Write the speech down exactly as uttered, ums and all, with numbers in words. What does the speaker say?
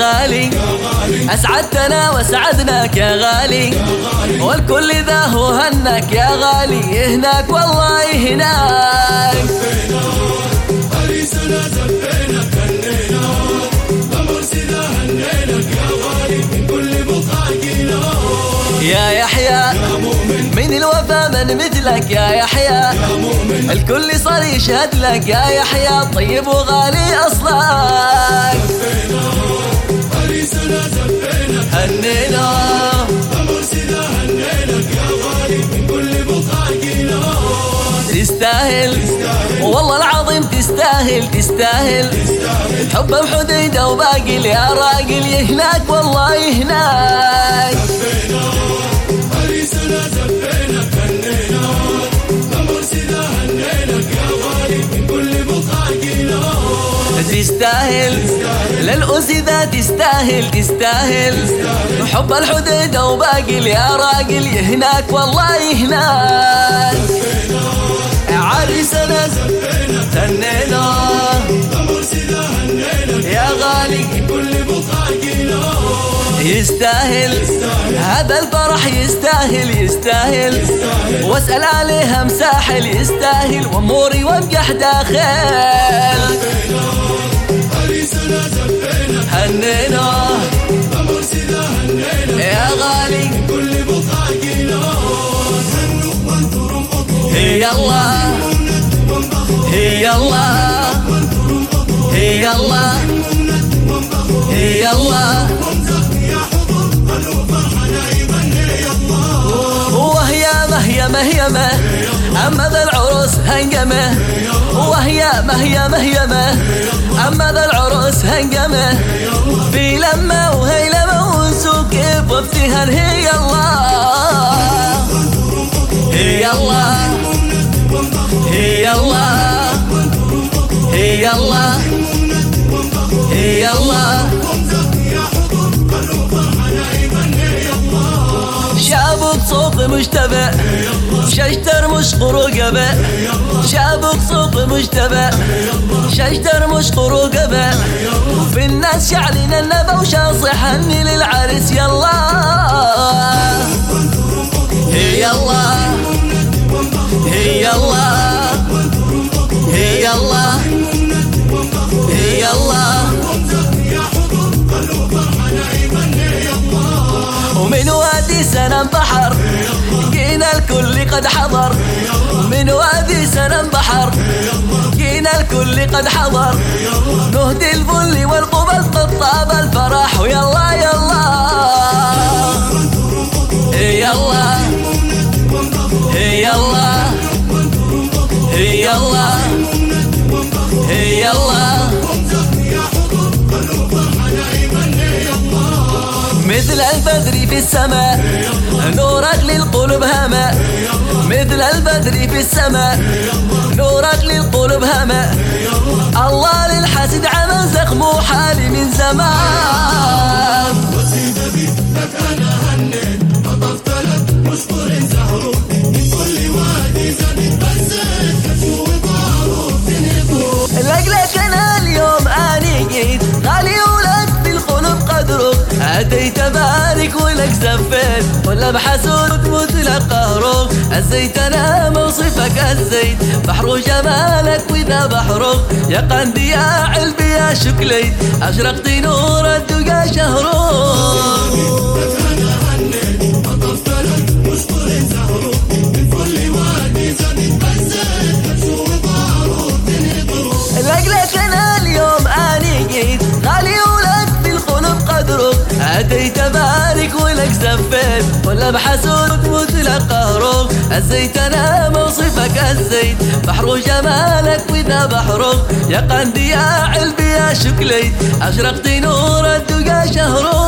غالي أسعدتنا وسعدناك يا غالي والكل ذا هو هناك يا غالي هناك والله هناك عريسنا زفينك هنينا بمرسنا هنينك يا غالي من كل بقعة جينا يا يحيى من الوفا من مثلك يا يحيى الكل صار يشهد لك يا يحيى طيب وغالي أصلك عريسنا زفينك هنينا بمرسنا هنينك يا غالي من كل بقعة جينا تستاهل والله العظيم تستاهل تستاهل حب بحديدة وباقي يا راجل يهناك والله يهناك عريسنا زفينك هنينا بمرسنا هنينك يا غالي من كل بقعة جينا تستاهل للأس ذا تستاهل تستاهل حب الحديدة وباقي يا راجل يهناك والله يهناك عريسنا هنينا بمرسنا هنينك يا غالي كل بقعة جينا يستاهل هذا الفرح يستاهل يستاهل واسأل عليها مساحل يستاهل واموري وانجح داخل عريسنا زفينك هنينا بمرسنا هنينك يا غالي كل بقعة جينا هنوا وانتم رمضوا هي الله هي الله هي الله هي الله وهي مهيا مهيمة أما ذا العروس هنقمة وهي مهيا مهيمة أما ذا العروس هنقمة في لمة وهيلمة ونسوق كيف وافتهر هي الله هي الله هي الله هي الله هي الله شابك صوت مجتبى شجتر مش قروقبة شابك صوت مجتبى شجتر مش قروقبة وفي الناس شعلنا النبا وشاصح هني للعرس يلا هي الله هي الله هي الله هي الله ومن وادي سنم بحر جينا الكل قد حضر من وادي سنم بحر جينا الكل قد حضر نهدي الفل والقبل قد طاب الفرح ويلا يلا هي الله هي الله هي الله هي الله مثل البدر في السماء نورك للقلوب هما مثل البدر في السماء نورك للقلوب هما الله للحسد عمل زخم وحالي من زمان وسيدة لك أنا هنيت قطفت لك مشكور زهره من كل وادي زبيب بسيت كشو وطارو تنهبو لك انا اليوم اني جيت غالي ولك في القلوب قدرك اتيت بارك ولك زفيت ولا بحسود تموت لك قهرك الزيت انا موصفك الزيت بحر جمالك واذا بحرك يا قندي يا علبي يا شكليت اشرقت نور الدقا شهرك أنا هنيت قطفت لك مشكور زهره من كل وادي زبيب بسيت كشو وطارو تنهبو لك انا اليوم اني جيت غالي ولك في القلوب قدرك اتيت بارك ولك زفيت ولا بحسود تموت لك قهرك الزيت انا موصفك الزيت بحر جمالك واذا بحرك يا قندي يا علبي يا شكليت اشرقت نور الدقا شهرك